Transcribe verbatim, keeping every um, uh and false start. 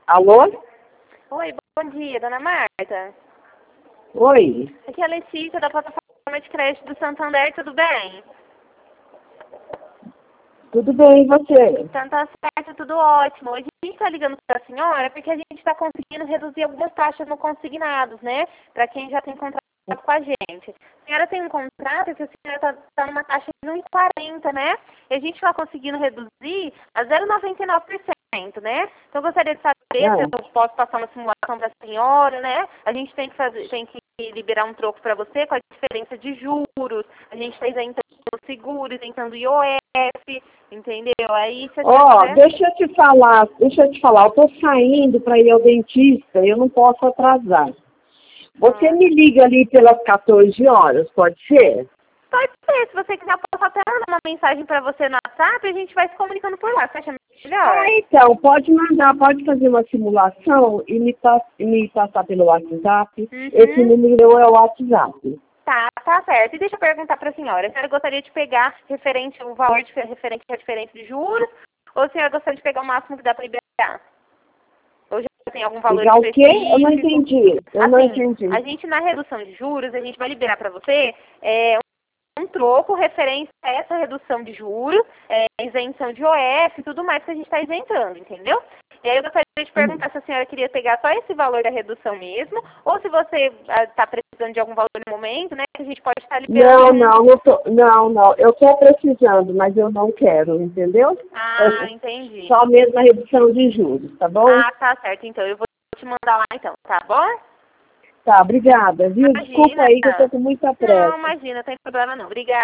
Alô? Oi, bom dia, dona Marta. Oi. Aqui é a Letícia, da plataforma de crédito do Santander, tudo bem? Tudo bem, e você? Então tá certo, tudo ótimo. Hoje a gente está ligando para a senhora porque a gente está conseguindo reduzir algumas taxas no consignados, né? Para quem já tem contrato com a gente. A senhora tem um contrato que a senhora está tá numa taxa de um vírgula quarenta, né? E a gente está conseguindo reduzir a zero vírgula noventa e nove por cento, né? Então eu gostaria de saber Ah. se eu posso passar uma simulação para a senhora, né? A gente tem que fazer, tem que liberar um troco para você com a diferença de juros. A gente está isentando o seguro, isentando o I O F, entendeu? Aí se a Ó, senhora oh, quiser... deixa eu te falar, deixa eu te falar, eu tô saindo para ir ao dentista, eu não posso atrasar. Você Ah. me liga ali pelas quatorze horas, pode ser? Pode ser, se você quiser, eu posso até mandar uma mensagem para você no WhatsApp e a gente vai se comunicando por lá. Você acha melhor? Ah, então, pode mandar, pode fazer uma simulação e me, pa me passar pelo WhatsApp. Uhum. Esse número é o WhatsApp. Tá, tá certo. E deixa eu perguntar para a senhora. A senhora gostaria de pegar referente o valor de, referente à diferença de juros ou a senhora gostaria de pegar o máximo que dá para liberar? Ou já tem algum valor Ligar o específico? quê? Eu não entendi. Eu assim, não entendi. a gente na redução de juros, a gente vai liberar para você é, um troco referente a essa redução de juros, é, isenção de I O F e tudo mais que a gente está isentando, entendeu? E aí eu gostaria de perguntar se a senhora queria pegar só esse valor da redução mesmo, ou se você está precisando de algum valor no momento, né, que a gente pode estar liberando. Não, não, não, tô, não, não. Eu estou precisando, mas eu não quero, entendeu? Ah, É entendi. só mesmo a redução de juros, tá bom? Ah, tá certo. Então, eu vou te mandar lá então, tá bom? Tá, obrigada, viu? Desculpa Imagina. aí que eu tô com muita Não, pressa. imagina, não tem problema não. Obrigada.